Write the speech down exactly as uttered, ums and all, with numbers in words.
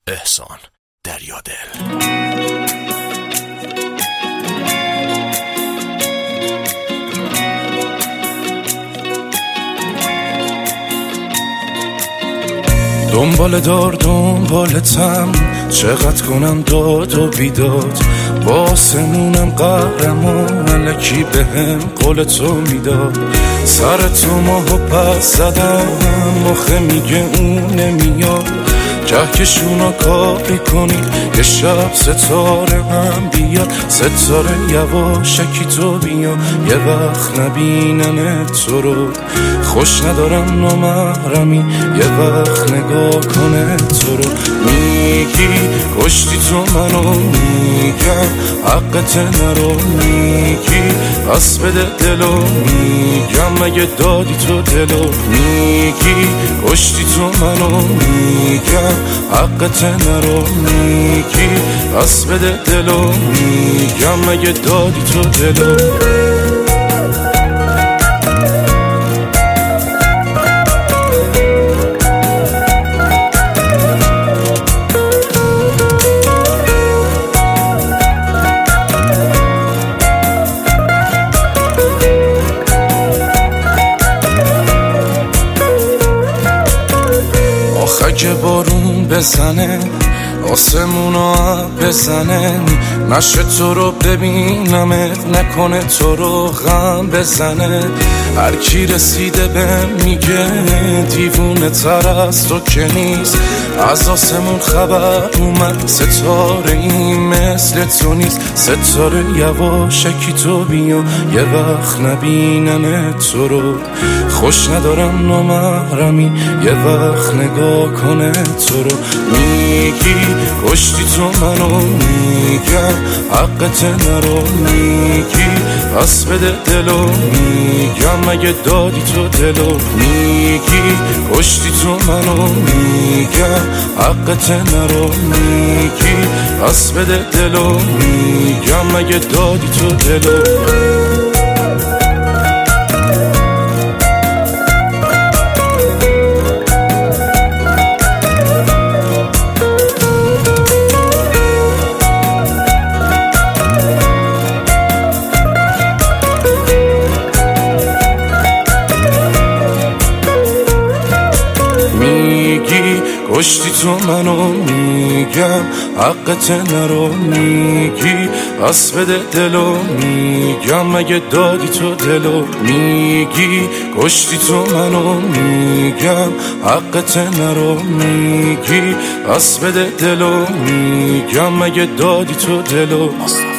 احسان دریادل. دنبال دار دنبالتم، چقدر کنم داد و بیداد، با آسمونم قهرمان الکی بهم قول تو میداد. سر تو ماهو پس زدم، مخه میگه اون نمیاد. کهکشونا کاری کنی یه شب ستاره هم بیاد. ستاره یواشکی تو بیا، یه وقت نبینم تو رو. خوش ندارم نامحرمی، یه وقت نگاه کنه تو رو. میگی کشتی تو منو، میگم حقت نرو. میگی پس بده دلو، میگم مگه دادی تو دلو. میگی کشتی تو منو، میگم حقت نرو. میگی پس بده دلو، میگم مگه دادی تو دلو. اگه بارون بزنه، آسمونا بزنه، نشه تو رو ببینمت، نکنه تو رو غم بزنه. هر کی رسیده به میگه دیوونه تر از تو که نیست. از آسمون خبر اومد، ستاره این مثل تو نیست. ستاره یواشکی تو بیا، یه وقت نبینم تو رو. خوش ندارم نامحرمی، یه وقت نگاه کنه تو رو. میگی کشتی تو منو، میگم حقت نرو. میگی پس بده دلو، میگم مگه دادی تو دلو. میگی کشتی تو منو، میگم حقت نرو. میگی پس بده دلو، میگم مگه دادی تو دلو. میگی کشتی تو منو، میگم حقت نرو. میگی پس بده دلو، میگم مگه دادی تو دلو. میگی کشتی تو منو، میگم حقت نرو. میگی پس بده دلو، میگم مگه دادی تو دلو.